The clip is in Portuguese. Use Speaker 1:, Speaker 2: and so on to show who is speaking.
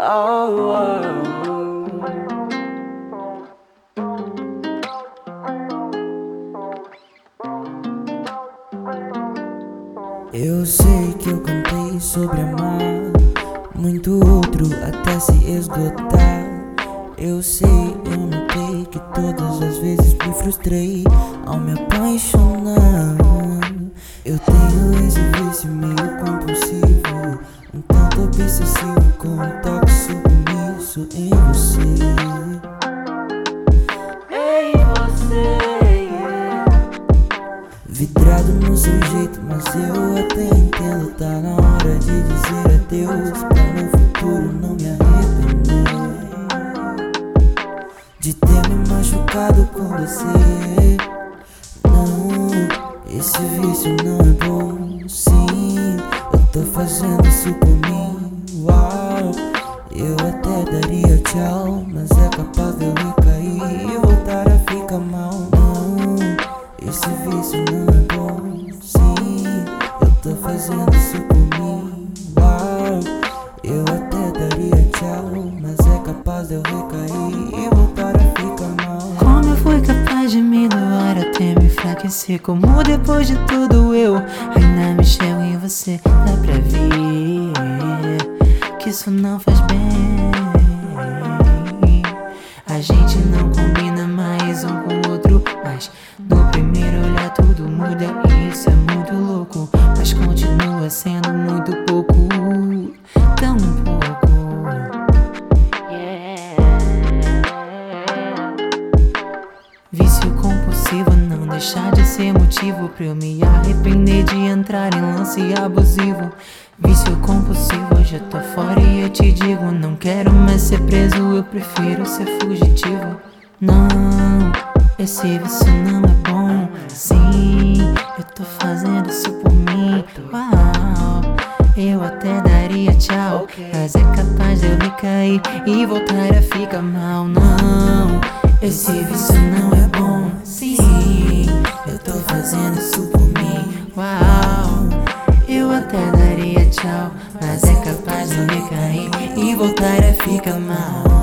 Speaker 1: Eu sei que eu cantei sobre amar muito outro até se esgotar. Eu sei, eu notei que todas as vezes me frustrei ao me apaixonar. Eu tenho esse vício meio compulsivo, um tanto obsessivo, com um toque submisso em você. Vidrado no seu jeito, mas eu até entendo. Tá na hora de dizer adeus, pra no futuro não me arrepender de ter me machucado com você. Não, esse vício não é bom. Sim, eu tô fazendo isso por mim. Uau, eu até daria tchau, mas é capaz de eu recair e voltar a ficar mal. Não, esse vício não é bom. Sim, eu tô fazendo isso por mim. Uau, eu até daria tchau, mas é capaz de eu recair e voltar a ficar mal.
Speaker 2: Como eu fui capaz de me doar até me enfraquecer? Como depois de tudo eu ainda me enxergo em você? Dá pra ver que isso não faz bem. A gente não combina mais um com o outro, mas no primeiro olhar tudo muda e isso é muito louco. Mas continua sendo muito pouco, tão pouco. Vício compulsivo não deixar de ser motivo pra eu me arrepender de entrar em lance abusivo. Vício compulsivo, hoje eu tô fora e eu te digo, não quero mais ser preso, eu prefiro ser fugitivo. Não, esse vício não é bom. Sim, eu tô fazendo isso por mim. Uau, eu até daria tchau, mas é capaz de eu recair e voltar a ficar mal. Não, esse vício não é bom. Sim, eu tô fazendo isso por mim. Uau, eu até daria tchau, mas é capaz de eu recair e voltar a ficar mal.